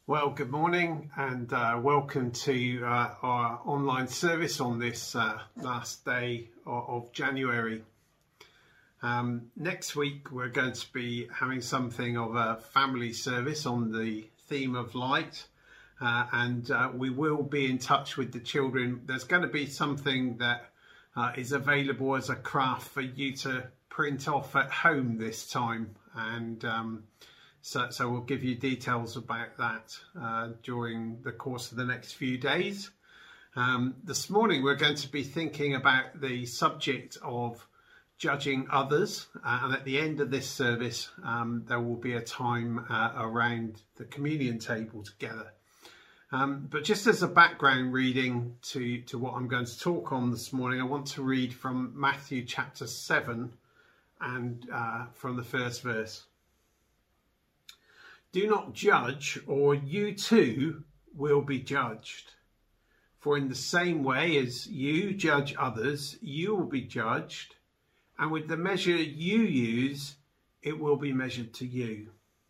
Well, good morning and welcome to our online service on this last day of January. Next week we're going to be having something of a family service on the theme of light, and we will be in touch with the children. There's going to be something that is available as a craft for you to print off at home this time, and So we'll give you details about that during the course of the next few days. This morning we're going to be thinking about the subject of judging others, and at the end of this service there will be a time around the communion table together. But just as a background reading to what I'm going to talk on this morning, I want to read from Matthew chapter 7 and from the first verse. Do not judge, or you too will be judged. For in the same way as you judge others, you will be judged, and with the measure you use, it will be measured to you.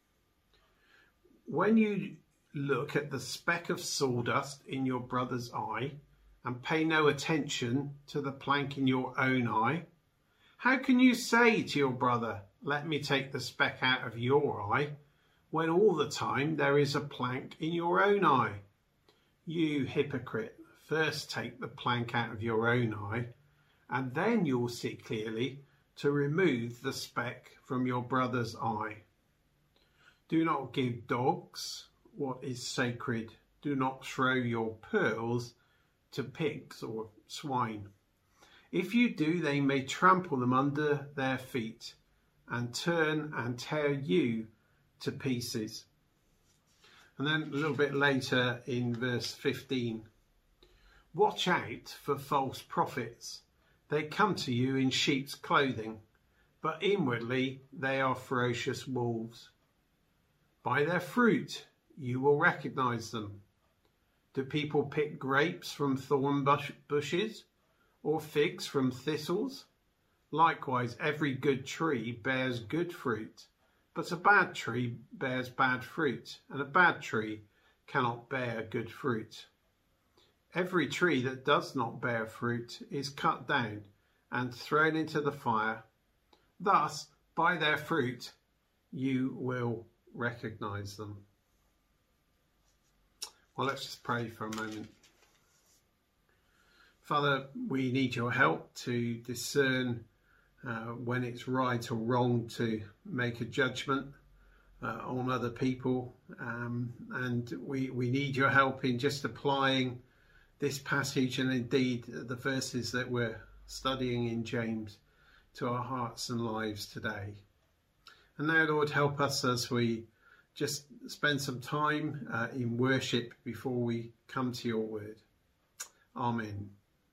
When you look at the speck of sawdust in your brother's eye, and pay no attention to the plank in your own eye, how can you say to your brother, "Let me take the speck out of your eye," when all the time there is a plank in your own eye? You hypocrite, first take the plank out of your own eye, and then you will see clearly to remove the speck from your brother's eye. Do not give dogs what is sacred. Do not throw your pearls to pigs or swine. If you do, they may trample them under their feet and turn and tear you to pieces. And then a little bit later in verse 15, watch out for false prophets. They come to you in sheep's clothing, but inwardly they are ferocious wolves. By their fruit you will recognize them. Do people pick grapes from thorn bushes or figs from thistles? Likewise, every good tree bears good fruit, but a bad tree bears bad fruit, and a bad tree cannot bear good fruit. Every tree that does not bear fruit is cut down and thrown into the fire. Thus, by their fruit, you will recognize them. Well, let's just pray for a moment. Father, we need your help to discern when it's right or wrong to make a judgment on other people, and we need your help in just applying this passage and indeed the verses that we're studying in James to our hearts and lives today. And now, Lord, help us as we just spend some time in worship before we come to your word. Amen.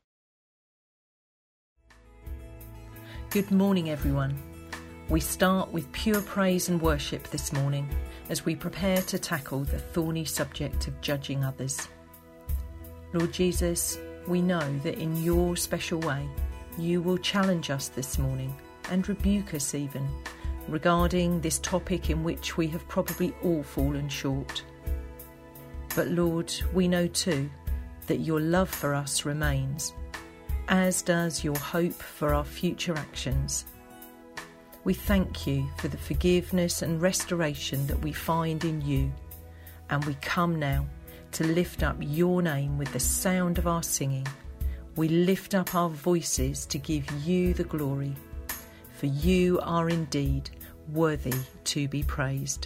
Good morning, everyone. We start with pure praise and worship this morning as we prepare to tackle the thorny subject of judging others. Lord Jesus, we know that in your special way you will challenge us this morning and rebuke us even regarding this topic in which we have probably all fallen short. But Lord, we know too that your love for us remains, as does your hope for our future actions. We thank you for the forgiveness and restoration that we find in you, and we come now to lift up your name with the sound of our singing. We lift up our voices to give you the glory, for you are indeed worthy to be praised.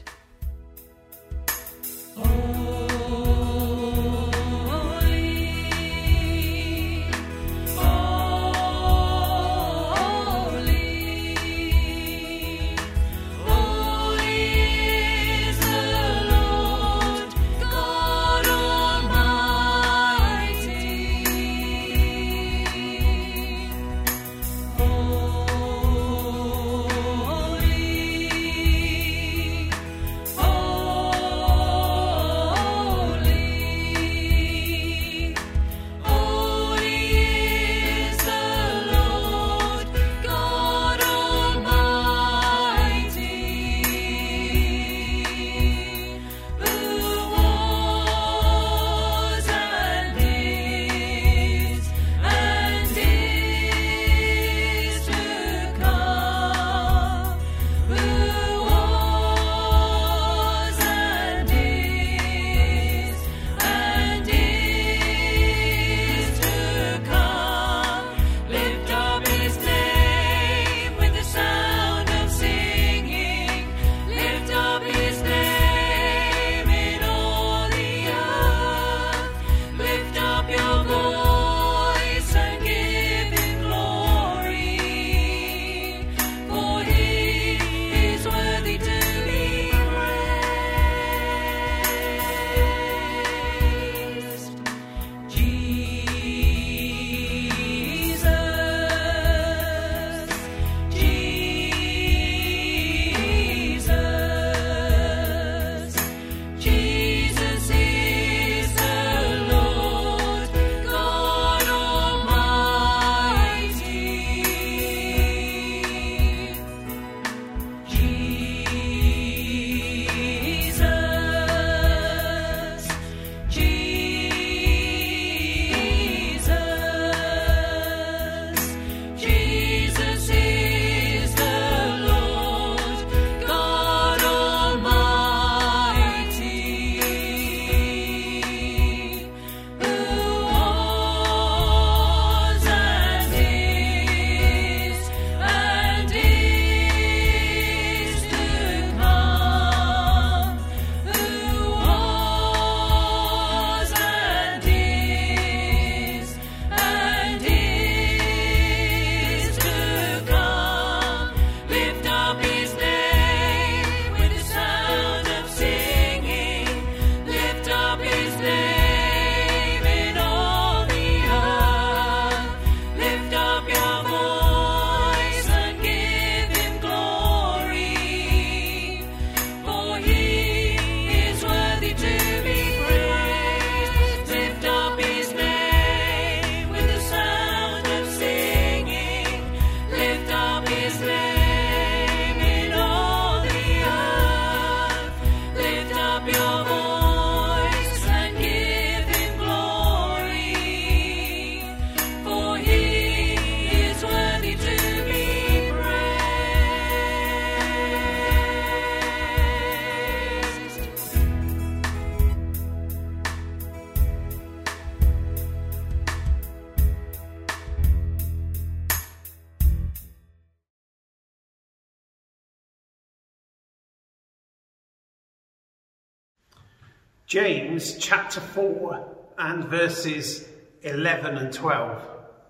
James chapter 4 and verses 11 and 12.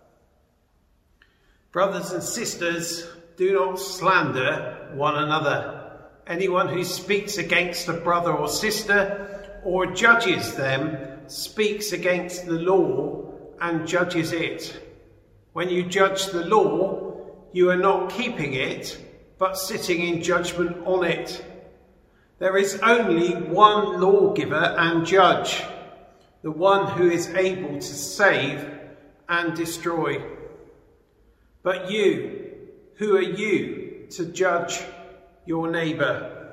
Brothers and sisters, do not slander one another. Anyone who speaks against a brother or sister or judges them speaks against the law and judges it. When you judge the law, you are not keeping it, but sitting in judgment on it. There is only one lawgiver and judge, the one who is able to save and destroy. But you, who are you to judge your neighbour?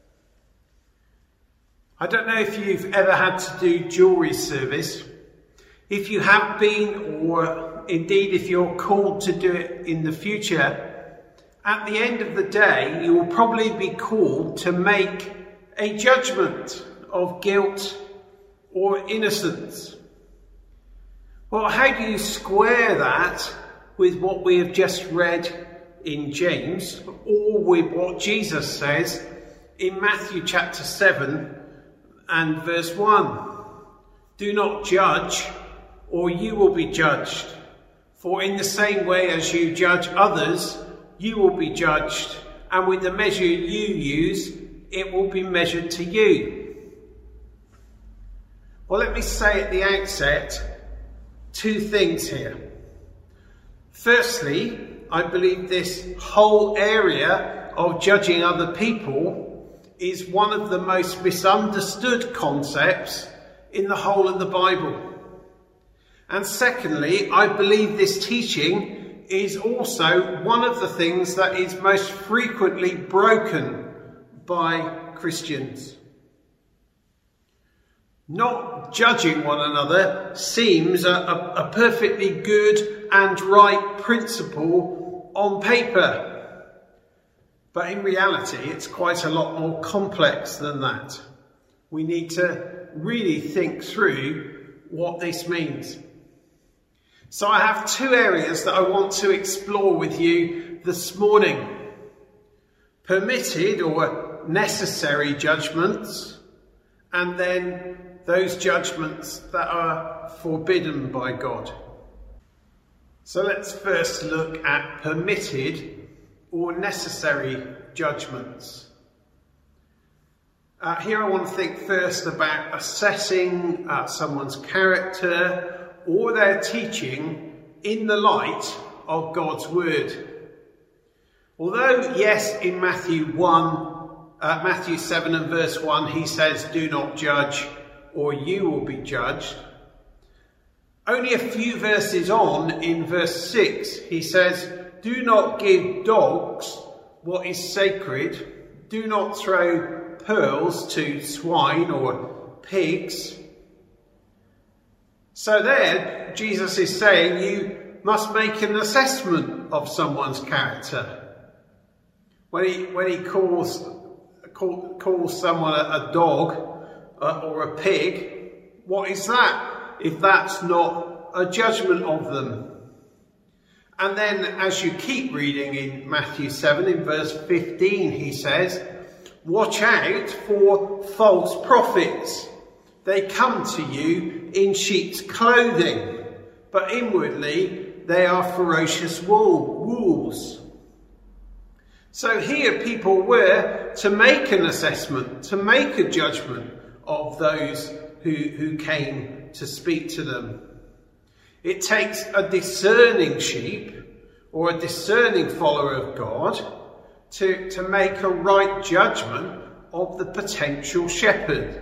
I don't know if you've ever had to do jewellery service. If you have been, or indeed if you're called to do it in the future, at the end of the day, you will probably be called to make a judgment of guilt or innocence. Well, how do you square that with what we have just read in James, or with what Jesus says in Matthew chapter 7 and verse 1? Do not judge, or you will be judged. For in the same way as you judge others, you will be judged, and with the measure you use, it will be measured to you. Well, let me say at the outset two things here. Firstly, I believe this whole area of judging other people is one of the most misunderstood concepts in the whole of the Bible. And secondly, I believe this teaching is also one of the things that is most frequently broken by Christians. Not judging one another seems a perfectly good and right principle on paper. But in reality, it's quite a lot more complex than that. We need to really think through what this means. So I have two areas that I want to explore with you this morning. Permitted or necessary judgments, and then those judgments that are forbidden by God. So let's first look at permitted or necessary judgments. Here I want to think first about assessing someone's character or their teaching in the light of God's word. Although, yes, in Matthew 7 and verse 1, he says, do not judge or you will be judged. Only a few verses on, in verse 6, he says, do not give dogs what is sacred. Do not throw pearls to swine or pigs. So there, Jesus is saying you must make an assessment of someone's character. When he calls someone a dog or a pig, what is that if that's not a judgment of them? And then as you keep reading in Matthew 7, in verse 15, he says, watch out for false prophets. They come to you in sheep's clothing, but inwardly they are ferocious wolves. So here people were to make an assessment, to make a judgment of those who came to speak to them. It takes a discerning sheep or a discerning follower of God to make a right judgment of the potential shepherd.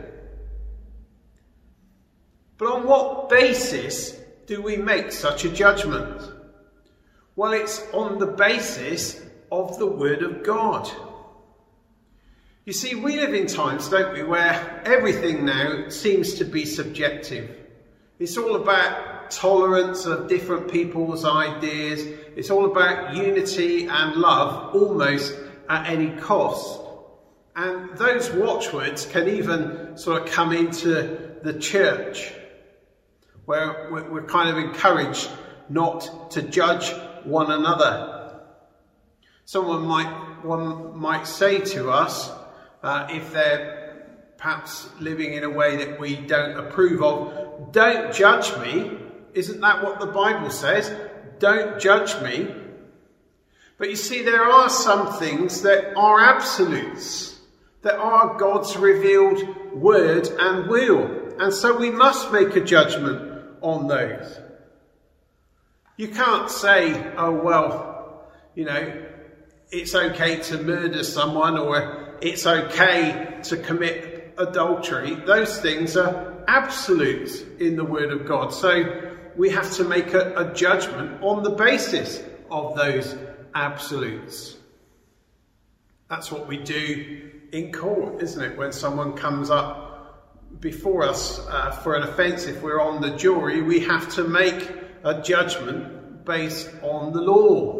But on what basis do we make such a judgment? Well, it's on the basis of the Word of God. You see, we live in times, don't we, where everything now seems to be subjective. It's all about tolerance of different people's ideas. It's all about unity and love, almost at any cost. And those watchwords can even sort of come into the church, where we're kind of encouraged not to judge one another. Someone might say to us, if they're perhaps living in a way that we don't approve of. Don't judge me. Isn't that what the Bible says? Don't judge me. But you see, there are some things that are absolutes, that are God's revealed word and will. And so we must make a judgment on those. You can't say, oh, well, it's okay to murder someone, or it's okay to commit adultery. Those things are absolutes in the Word of God. So we have to make a judgment on the basis of those absolutes. That's what we do in court, isn't it? When someone comes up before us for an offence, if we're on the jury, we have to make a judgment based on the law.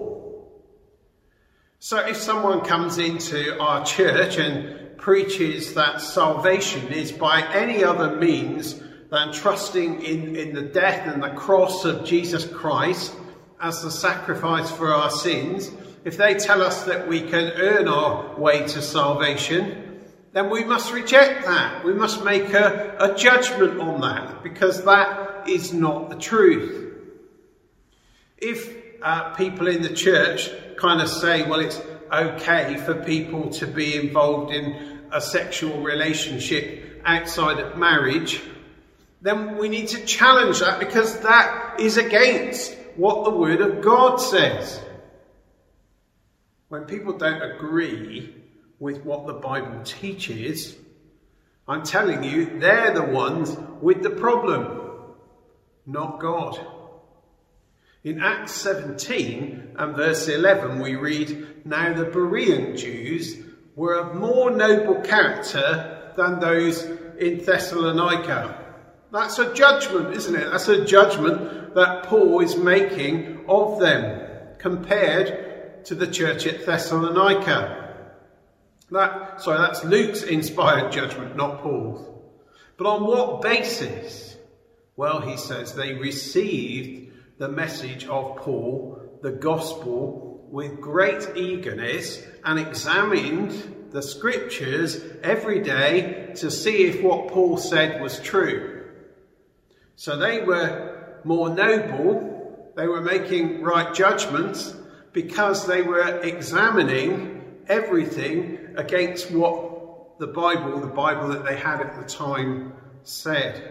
So if someone comes into our church and preaches that salvation is by any other means than trusting in the death and the cross of Jesus Christ as the sacrifice for our sins, if they tell us that we can earn our way to salvation, then we must reject that. We must make a judgment on that, because that is not the truth. If people in the church kind of say, well, it's okay for people to be involved in a sexual relationship outside of marriage, then we need to challenge that, because that is against what the Word of God says. When people don't agree with what the Bible teaches, I'm telling you, they're the ones with the problem, not God. In Acts 17 and verse 11 we read, now the Berean Jews were of more noble character than those in Thessalonica. That's a judgment, isn't it? That's a judgment that Paul is making of them compared to the church at Thessalonica. That's Luke's inspired judgment, not Paul's. But on what basis? Well, he says they received the message of Paul, the gospel, with great eagerness, and examined the scriptures every day to see if what Paul said was true. So they were more noble, they were making right judgments, because they were examining everything against what the Bible that they had at the time, said.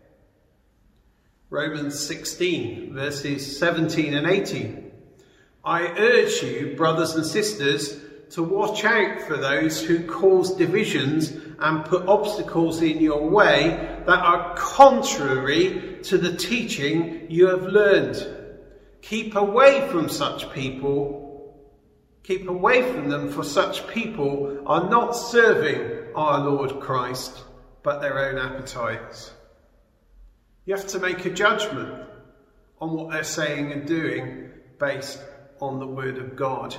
Romans 16, verses 17 and 18. I urge you, brothers and sisters, to watch out for those who cause divisions and put obstacles in your way that are contrary to the teaching you have learned. Keep away from such people. Keep away from them, for such people are not serving our Lord Christ, but their own appetites. You have to make a judgment on what they're saying and doing based on the Word of God.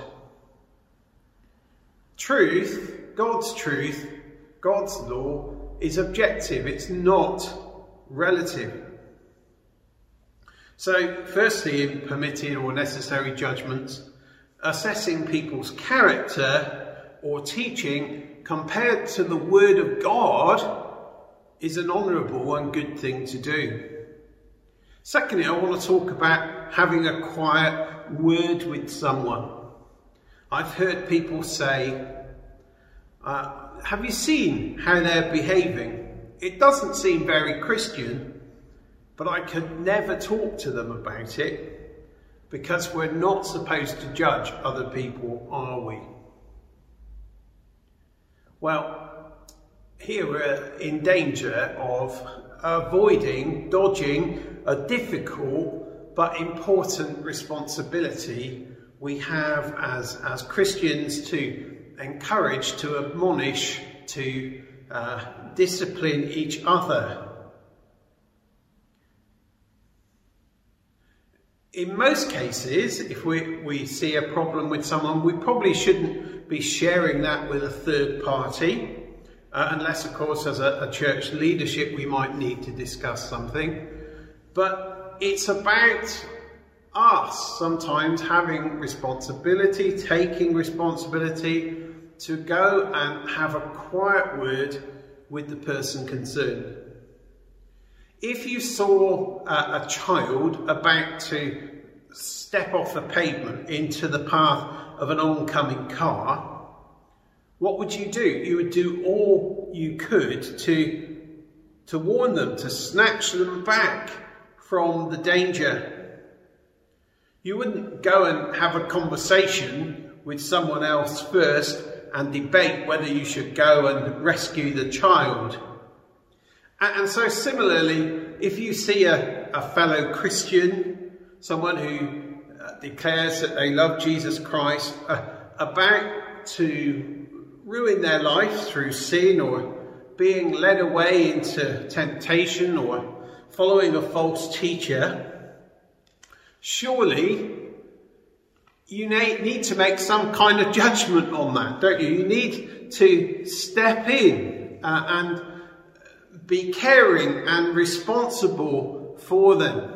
Truth, God's law, is objective. It's not relative. So, firstly, in permitting or necessary judgments, assessing people's character or teaching compared to the Word of God is an honourable and good thing to do. Secondly, I want to talk about having a quiet word with someone. I've heard people say, have you seen how they're behaving? It doesn't seem very Christian, but I could never talk to them about it, because we're not supposed to judge other people, are we? Well, here we're in danger of dodging a difficult but important responsibility we have as Christians, to encourage, to admonish, to discipline each other. In most cases, if we see a problem with someone, we probably shouldn't be sharing that with a third party. Unless, of course, as a church leadership, we might need to discuss something. But it's about us sometimes having responsibility, taking responsibility to go and have a quiet word with the person concerned. If you saw a child about to step off the pavement into the path of an oncoming car, what would you do? You would do all you could to warn them, to snatch them back from the danger. You wouldn't go and have a conversation with someone else first and debate whether you should go and rescue the child. And so similarly, if you see a fellow Christian, someone who declares that they love Jesus Christ, about to ruin their life through sin or being led away into temptation or following a false teacher, surely you need to make some kind of judgment on that, don't you? You need to step in and be caring and responsible for them.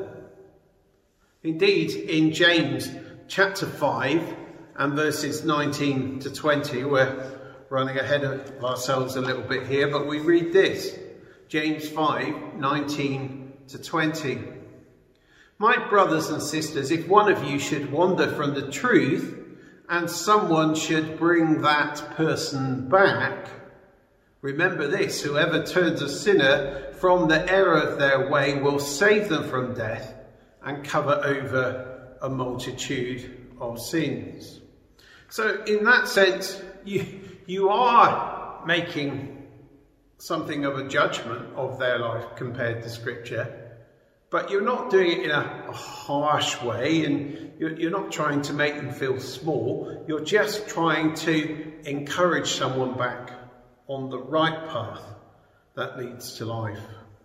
Indeed, in James chapter 5 and verses 19 to 20, we're running ahead of ourselves a little bit here, but we read this. James 5, 19 to 20. My brothers and sisters, if one of you should wander from the truth and someone should bring that person back, remember this, whoever turns a sinner from the error of their way will save them from death and cover over a multitude of sins. So in that sense, you are making something of a judgment of their life compared to Scripture, but you're not doing it in a harsh way, and you're not trying to make them feel small. You're just trying to encourage someone back on the right path that leads to life.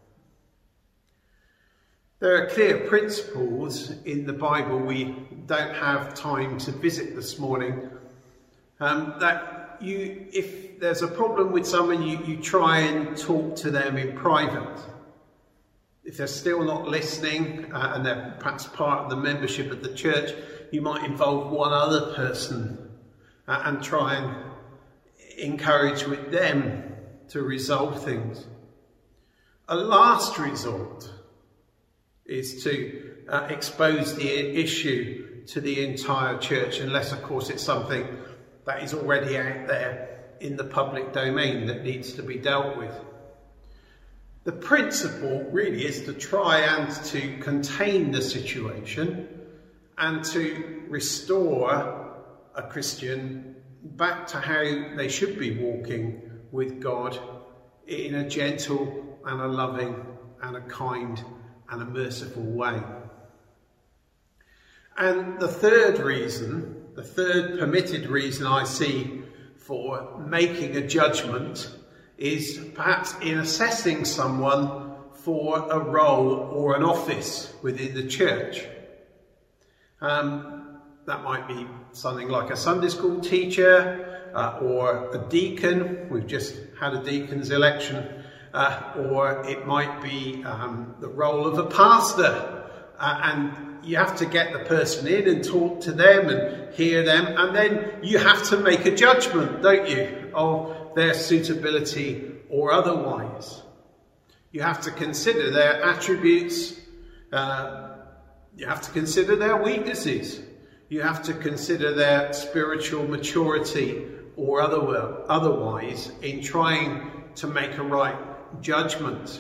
There are clear principles in the Bible we don't have time to visit this morning, that if there's a problem with someone, you try and talk to them in private. If they're still not listening and they're perhaps part of the membership of the church, you might involve one other person and try and encourage with them to resolve things. A last resort is to expose the issue to the entire church, unless of course it's something that is already out there in the public domain that needs to be dealt with. The principle really is to try and to contain the situation and to restore a Christian back to how they should be walking with God in a gentle and a loving and a kind and a merciful way. And the third reason, the third permitted reason I see for making a judgment is perhaps in assessing someone for a role or an office within the church. That might be something like a Sunday school teacher or a deacon. We've just had a deacon's election. Or it might be the role of a pastor. And you have to get the person in and talk to them and hear them. And then you have to make a judgment, don't you, of their suitability or otherwise. You have to consider their attributes. You have to consider their weaknesses. You have to consider their spiritual maturity or otherwise in trying to make a right judgment.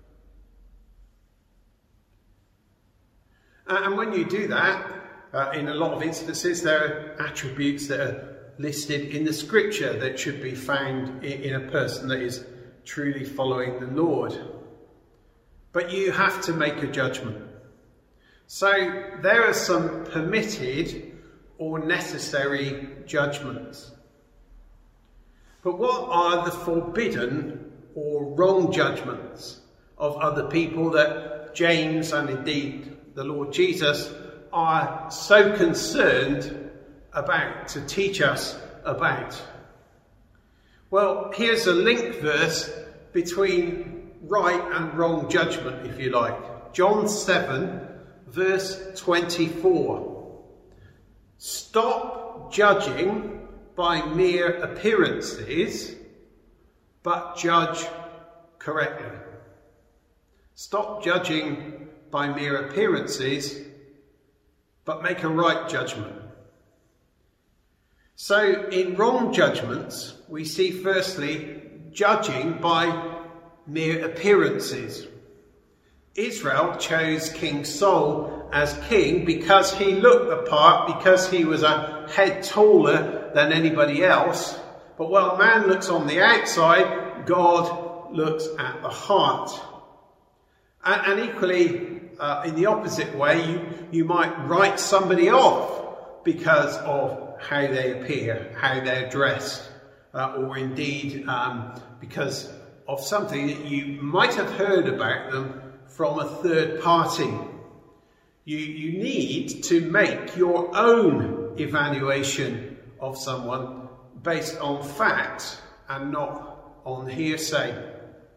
And when you do that, in a lot of instances, there are attributes that are listed in the Scripture that should be found in a person that is truly following the Lord. But you have to make a judgment. So there are some permitted or necessary judgments. But what are the forbidden or wrong judgments of other people that James and indeed the Lord Jesus are so concerned about to teach us about? Well, here's a link verse between right and wrong judgment, if you like. John 7, verse 24. Stop judging by mere appearances, but judge correctly. Stop judging by mere appearances, but make a right judgment. So in wrong judgments, we see firstly judging by mere appearances. Israel chose King Saul as king because he looked the part, because he was a head taller than anybody else. But while man looks on the outside, God looks at the heart. And equally, in the opposite way, you might write somebody off because of how they appear, how they're dressed, or indeed because of something that you might have heard about them from a third party. You need to make your own evaluation of someone based on facts and not on hearsay.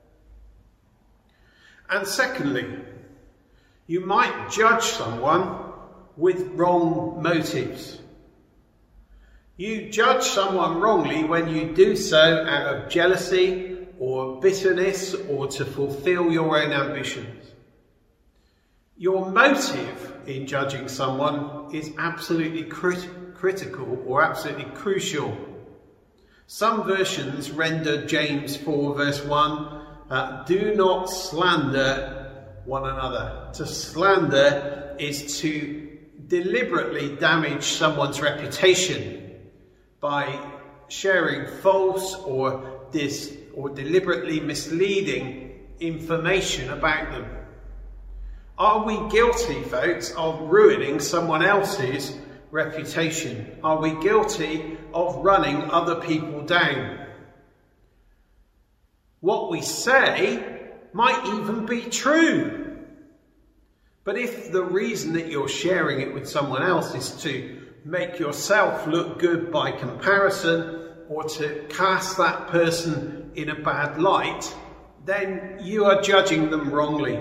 And secondly, you might judge someone with wrong motives. You judge someone wrongly when you do so out of jealousy or bitterness or to fulfill your own ambitions. Your motive in judging someone is absolutely critical or absolutely crucial. Some versions render James 4 verse 1, do not slander one another. To slander is to deliberately damage someone's reputation by sharing false or deliberately misleading information about them. Are we guilty, folks, of ruining someone else's reputation? Are we guilty of running other people down? What we say might even be true. But if the reason that you're sharing it with someone else is to make yourself look good by comparison or to cast that person in a bad light, then you are judging them wrongly.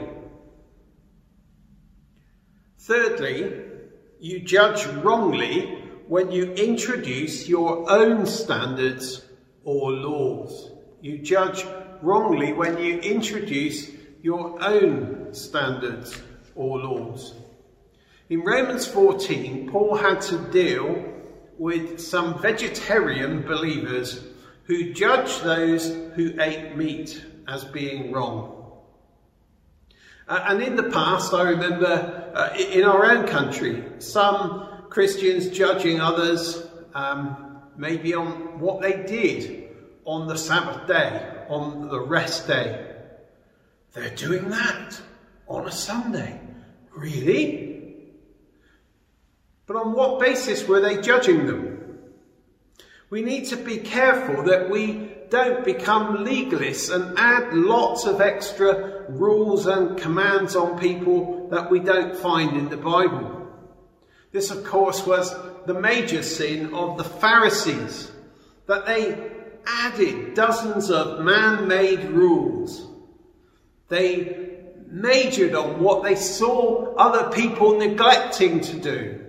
Thirdly, you judge wrongly when you introduce your own standards or laws. You judge wrongly when you introduce your own standards or laws. In Romans 14, Paul had to deal with some vegetarian believers who judged those who ate meat as being wrong. And in the past, I remember in our own country, some Christians judging others maybe on what they did on the Sabbath day, on the rest day. They're doing that on a Sunday. Really? But on what basis were they judging them? We need to be careful that we don't become legalists and add lots of extra rules and commands on people that we don't find in the Bible. This, of course, was the major sin of the Pharisees, that they added dozens of man-made rules. They majored on what they saw other people neglecting to do.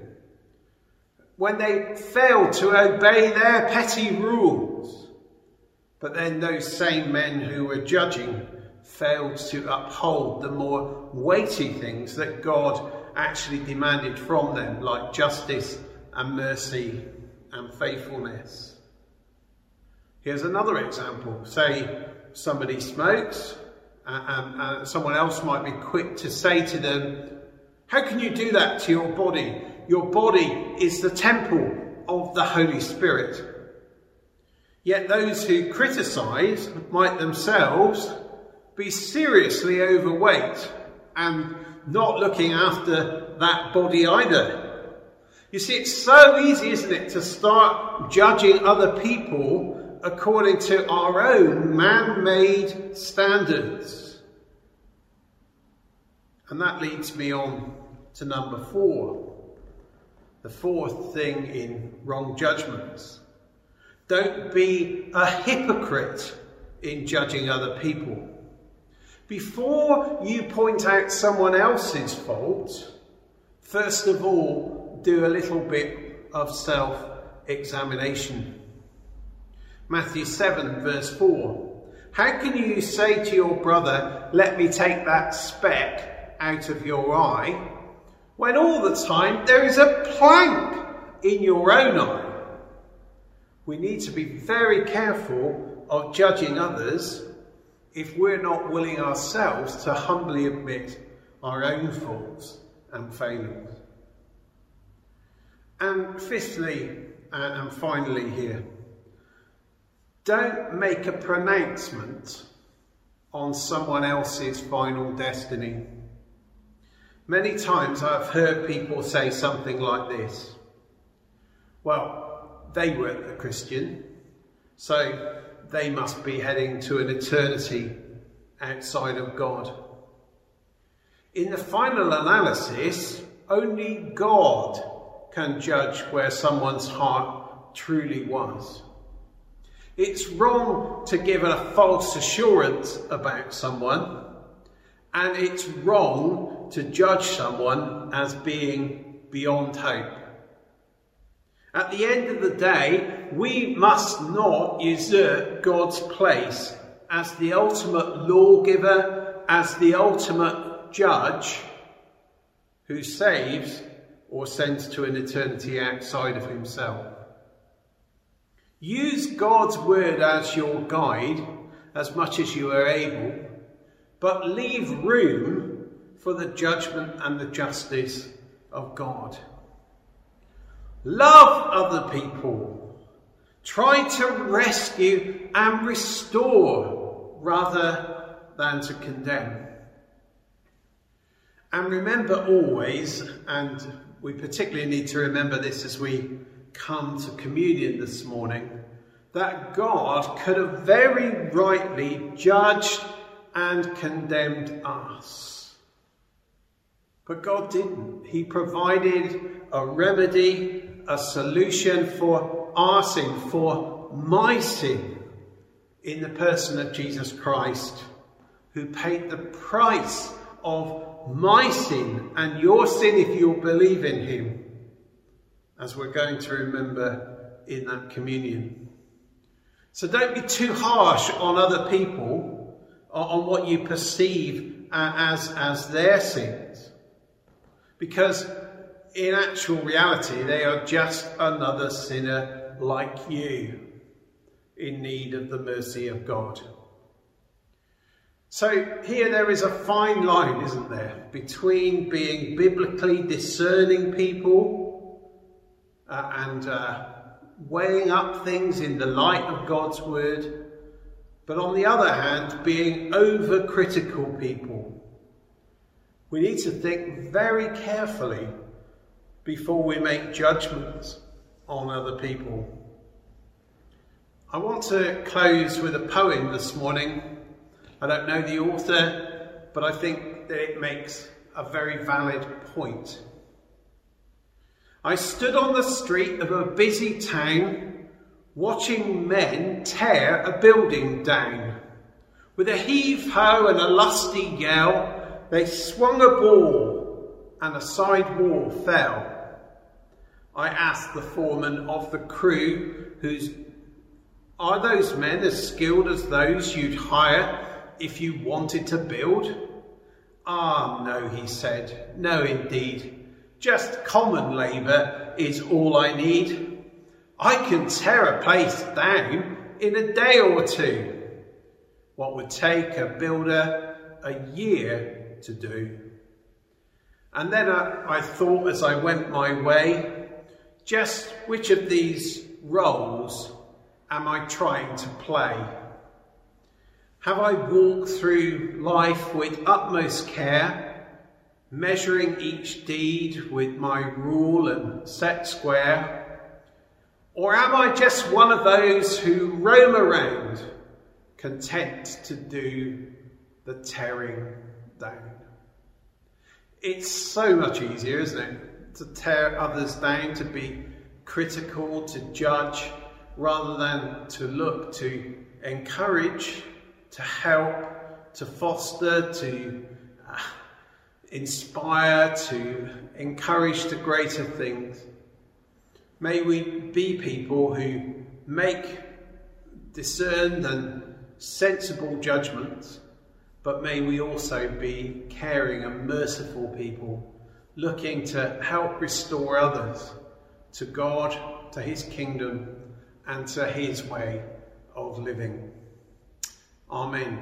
When they failed to obey their petty rules. But then those same men who were judging failed to uphold the more weighty things that God actually demanded from them, like justice and mercy and faithfulness. Here's another example. Say somebody smokes and someone else might be quick to say to them, how can you do that to your body? Your body is the temple of the Holy Spirit. Yet those who criticise might themselves be seriously overweight and not looking after that body either. You see, it's so easy, isn't it, to start judging other people according to our own man-made standards. And that leads me on to number 4. The fourth thing in wrong judgments. Don't be a hypocrite in judging other people. Before you point out someone else's fault, first of all, do a little bit of self-examination. Matthew 7 verse 4. How can you say to your brother, let me take that speck out of your eye, when all the time there is a plank in your own eye? We need to be very careful of judging others if we're not willing ourselves to humbly admit our own faults and failings. And fifthly, and finally here, don't make a pronouncement on someone else's final destiny. Many times I've heard people say something like this: well, they weren't a Christian, so they must be heading to an eternity outside of God. In the final analysis, only God can judge where someone's heart truly was. It's wrong to give a false assurance about someone, and it's wrong to judge someone as being beyond hope. At the end of the day, we must not usurp God's place as the ultimate lawgiver, as the ultimate judge who saves or sends to an eternity outside of himself. Use God's word as your guide as much as you are able, but leave room for the judgment and the justice of God. Love other people. Try to rescue and restore rather than to condemn. And remember always, and we particularly need to remember this as we come to communion this morning, that God could have very rightly judged and condemned us. But God didn't. He provided a remedy, a solution for our sin, for my sin, in the person of Jesus Christ, who paid the price of my sin and your sin if you'll believe in him, as we're going to remember in that communion. So don't be too harsh on other people, on what you perceive as their sins, because in actual reality they are just another sinner like you, in need of the mercy of God. So here there is a fine line, isn't there, between being biblically discerning people and weighing up things in the light of God's word, but on the other hand, being overcritical people. We need to think very carefully before we make judgments on other people. I want to close with a poem this morning. I don't know the author, but I think that it makes a very valid point. I stood on the street of a busy town, watching men tear a building down. With a heave-ho and a lusty yell, they swung a ball and a side wall fell. I asked the foreman of the crew, are those men as skilled as those you'd hire if you wanted to build? Ah, no, he said, no indeed. Just common labour is all I need. I can tear a place down in a day or two, what would take a builder a year to do. And then I thought as I went my way, just which of these roles am I trying to play? Have I walked through life with utmost care, measuring each deed with my rule and set square? Or am I just one of those who roam around, content to do the tearing down? It's so much easier, isn't it, to tear others down, to be critical, to judge, rather than to look, to encourage, to help, to foster, to inspire, to encourage the greater things. May we be people who make discerned and sensible judgments, but may we also be caring and merciful people, looking to help restore others to God, to his kingdom, and to his way of living. Amen.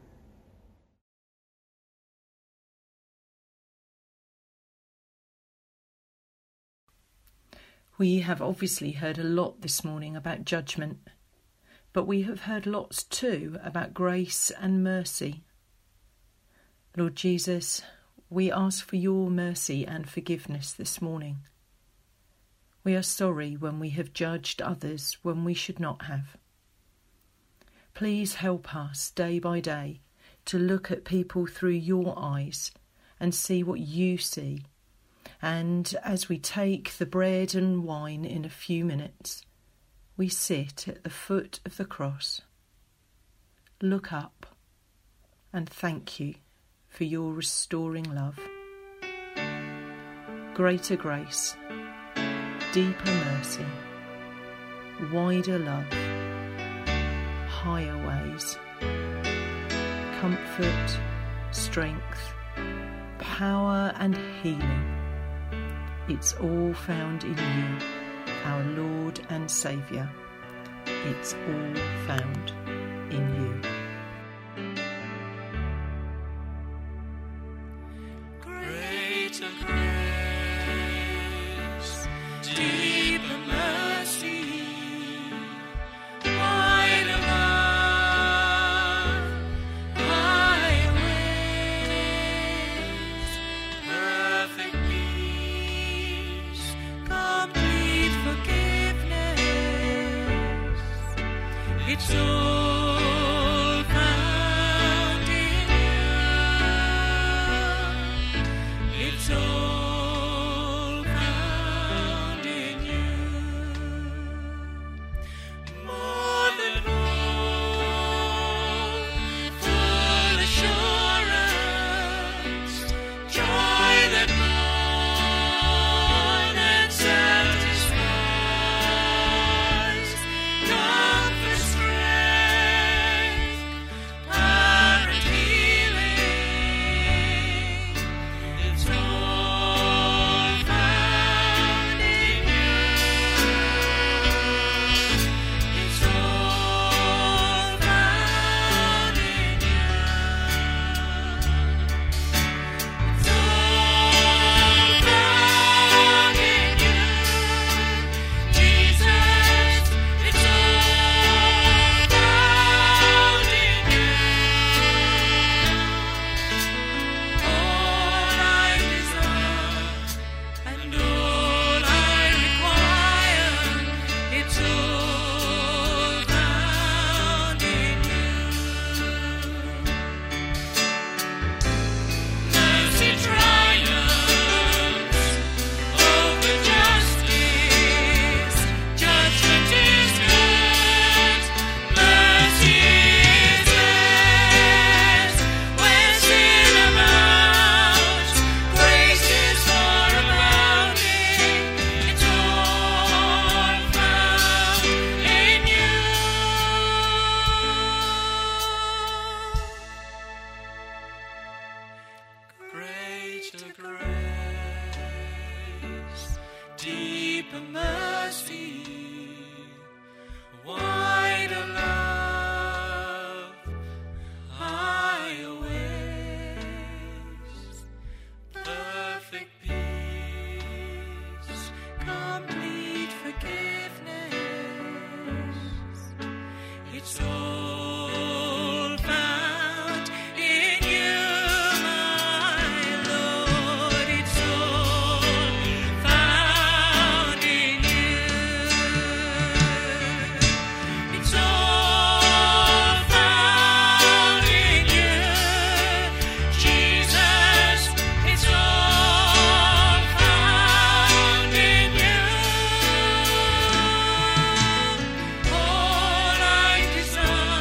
We have obviously heard a lot this morning about judgment, but we have heard lots too about grace and mercy. Lord Jesus, we ask for your mercy and forgiveness this morning. We are sorry when we have judged others when we should not have. Please help us day by day to look at people through your eyes and see what you see. And as we take the bread and wine in a few minutes, we sit at the foot of the cross, look up, and thank you for your restoring love. Greater grace, deeper mercy, wider love, higher ways, comfort, strength, power and healing. It's all found in you, our Lord and Saviour. It's all found in you. Greater grace, deeper mercy, wider love, higher ways, perfect peace, complete forgiveness. It's all found in you. It's all found in you. More than all, full assurance, joy that more than satisfies, comfort, strength, power and healing. It's all found in you. It's all found in you. It's all found in you, Jesus. It's all found in you. All I desire and all I require, it's all found in you. Mercy triumphs over justice. Judgment is good. Mercy is best. Where sin abounds, grace is far abounding. It's all found in you. Greater grace, deeper mercy, wider love, higher ways, perfect peace, complete forgiveness. It's all found in you, my Lord. It's all found in you. It's all found in you, Jesus. It's all found in you. All I desire.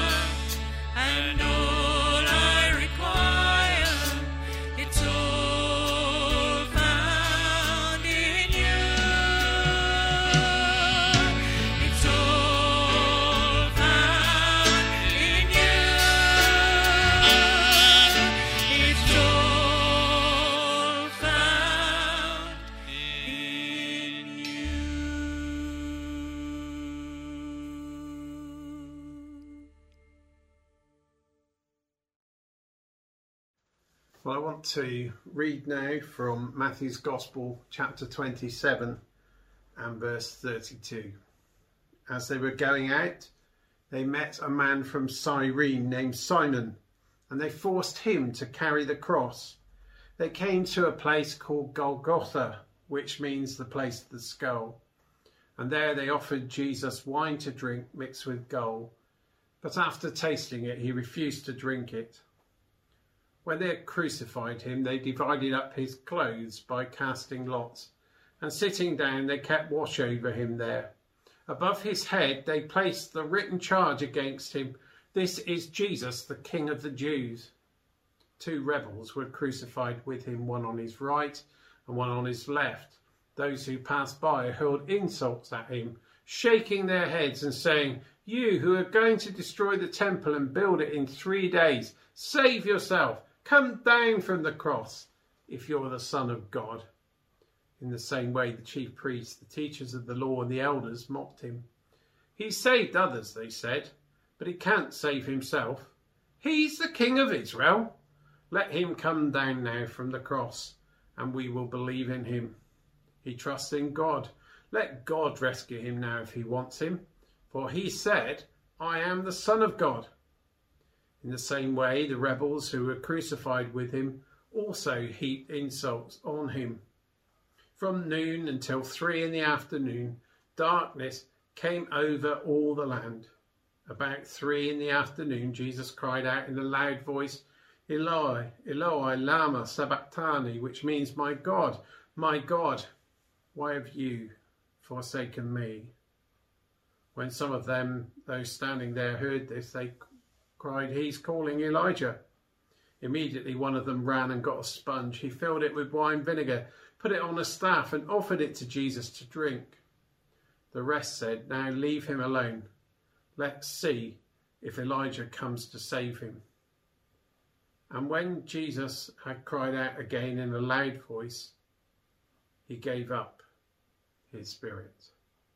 Well, I want to read now from Matthew's Gospel, chapter 27 and verse 32. As they were going out, they met a man from Cyrene named Simon, and they forced him to carry the cross. They came to a place called Golgotha, which means the place of the skull. And there they offered Jesus wine to drink mixed with gall. But after tasting it, he refused to drink it. When they had crucified him, they divided up his clothes by casting lots, and sitting down, they kept watch over him there. Above his head, they placed the written charge against him, "This is Jesus, the King of the Jews." 2 rebels were crucified with him, one on his right and one on his left. Those who passed by hurled insults at him, shaking their heads and saying, "You who are going to destroy the temple and build it in 3 days, save yourself. Come down from the cross if you're the Son of God." In the same way, the chief priests, the teachers of the law and the elders mocked him. "He saved others," they said, "but he can't save himself. He's the King of Israel. Let him come down now from the cross, and we will believe in him. He trusts in God. Let God rescue him now if he wants him, for he said, 'I am the Son of God.'" In the same way, the rebels who were crucified with him also heaped insults on him. From noon until 3 in the afternoon, darkness came over all the land. About 3 in the afternoon, Jesus cried out in a loud voice, "Eloi, Eloi, lama sabachthani," which means, my God, why have you forsaken me?" When some of them, those standing there, heard this, they cried, "He's calling Elijah." Immediately one of them ran and got a sponge. He filled it with wine vinegar, put it on a staff and offered it to Jesus to drink. The rest said, "Now leave him alone. Let's see if Elijah comes to save him." And when Jesus had cried out again in a loud voice, he gave up his spirit.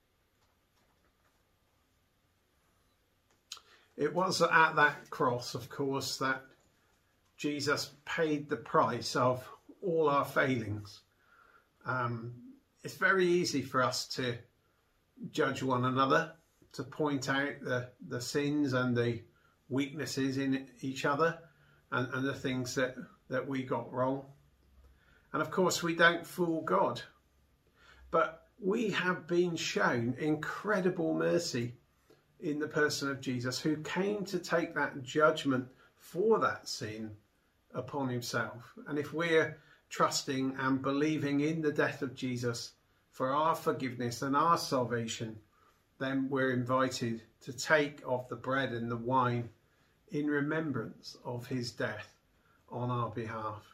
It was at that cross, of course, that Jesus paid the price of all our failings. It's very easy for us to judge one another, to point out the sins and the weaknesses in each other and the things that we got wrong. And of course, we don't fool God. But we have been shown incredible mercy in the person of Jesus, who came to take that judgment for that sin upon himself. And if we're trusting and believing in the death of Jesus for our forgiveness and our salvation, then we're invited to take of the bread and the wine in remembrance of his death on our behalf.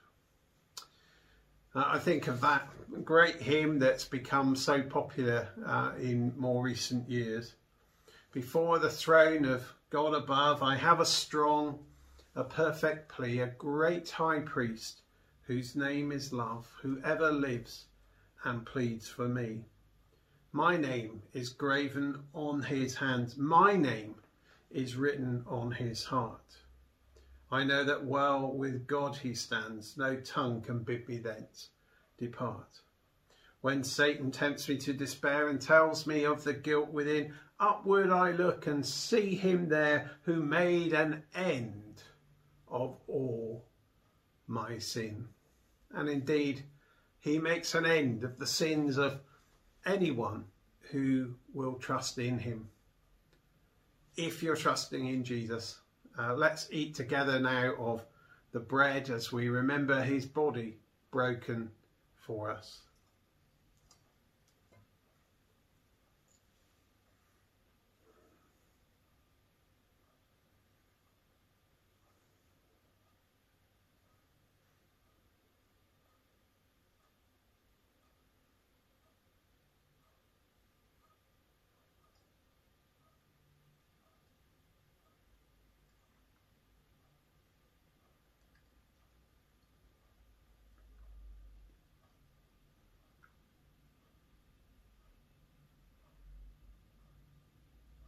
I think of that great hymn that's become so popular in more recent years. "Before the throne of God above, I have a strong, a perfect plea, a great high priest, whose name is love, who ever lives and pleads for me. My name is graven on his hands, my name is written on his heart. I know that well with God he stands, no tongue can bid me thence depart. When Satan tempts me to despair and tells me of the guilt within, upward I look and see him there who made an end of all my sin." And indeed, he makes an end of the sins of anyone who will trust in him. If you're trusting in Jesus, let's eat together now of the bread as we remember his body broken for us.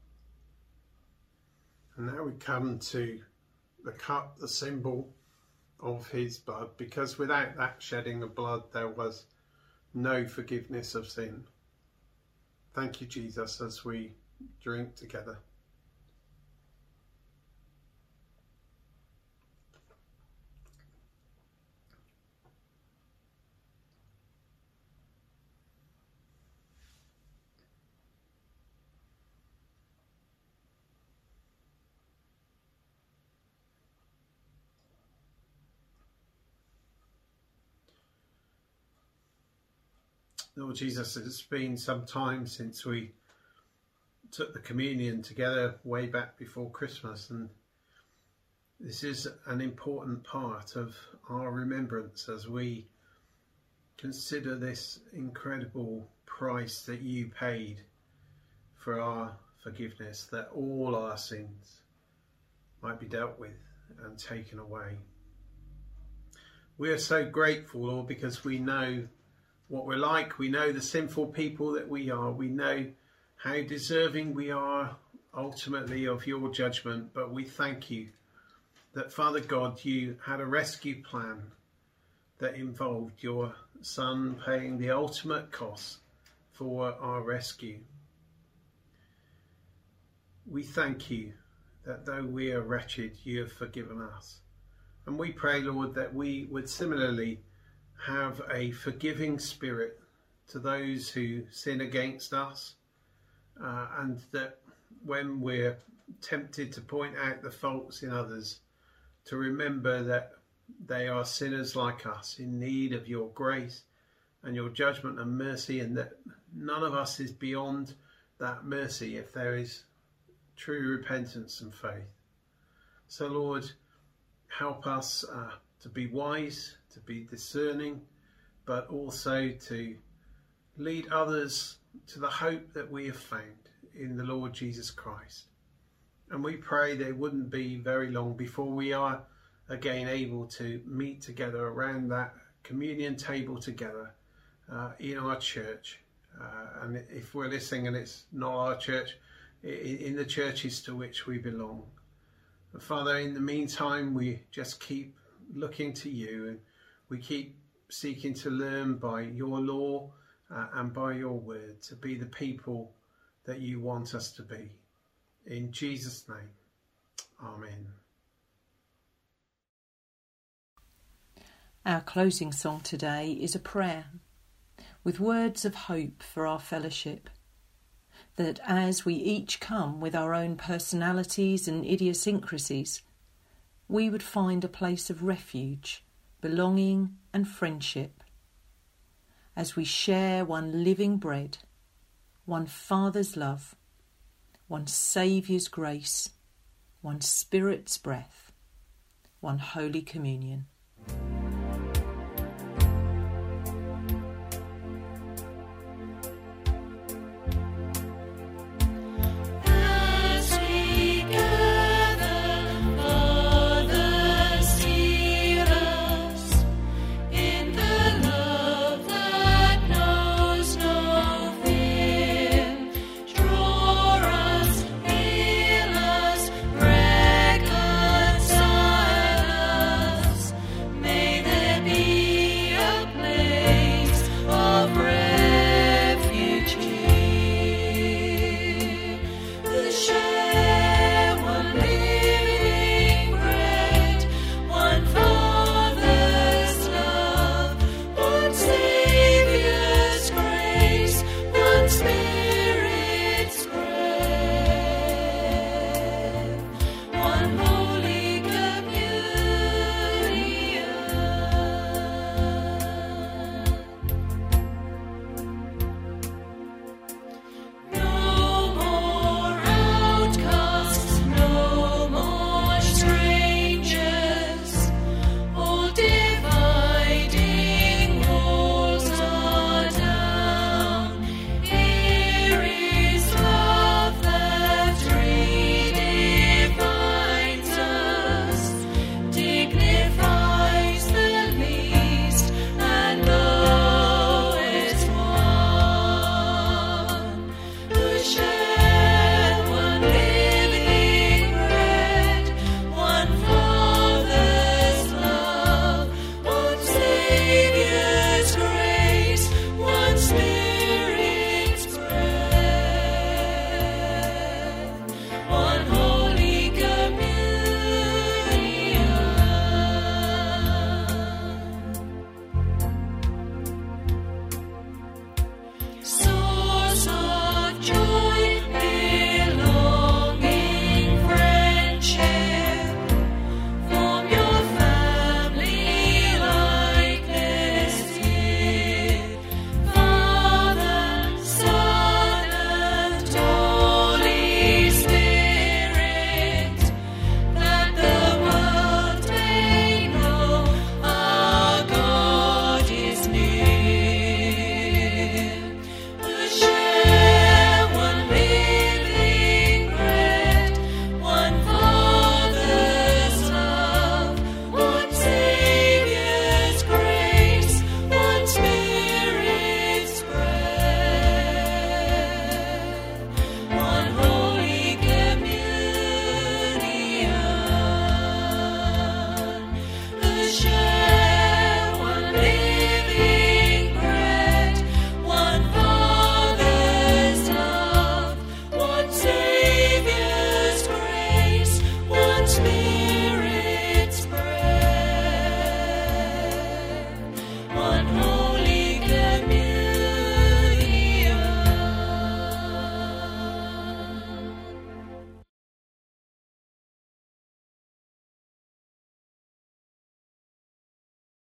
And now we come to the cup, the symbol of his blood, because without that shedding of blood there was no forgiveness of sin. Thank you, Jesus, as we drink together. Lord Jesus, it's been some time since we took the communion together way back before Christmas, and this is an important part of our remembrance as we consider this incredible price that you paid for our forgiveness, that all our sins might be dealt with and taken away. We are so grateful, Lord, because we know what we're like. We know the sinful people that we are. We know how deserving we are ultimately of your judgment. But we thank you that, Father God, you had a rescue plan that involved your Son paying the ultimate cost for our rescue. We thank you that though we are wretched, you have forgiven us. And we pray, Lord, that we would similarly have a forgiving spirit to those who sin against us, and that when we're tempted to point out the faults in others, to remember that they are sinners like us in need of your grace and your judgment and mercy, and that none of us is beyond that mercy if there is true repentance and faith. So Lord, help us to be wise, to be discerning, but also to lead others to the hope that we have found in the Lord Jesus Christ. And we pray that it wouldn't be very long before we are again able to meet together around that communion table together in our church. And if we're listening and it's not our church, in the churches to which we belong. And Father, in the meantime, we just keep looking to you, and we keep seeking to learn by your law and by your word to be the people that you want us to be. In Jesus' name, amen. Our closing song today is a prayer with words of hope for our fellowship, that as we each come with our own personalities and idiosyncrasies, we would find a place of refuge, belonging and friendship, as we share one living bread, one Father's love, one Saviour's grace, one Spirit's breath, one Holy Communion.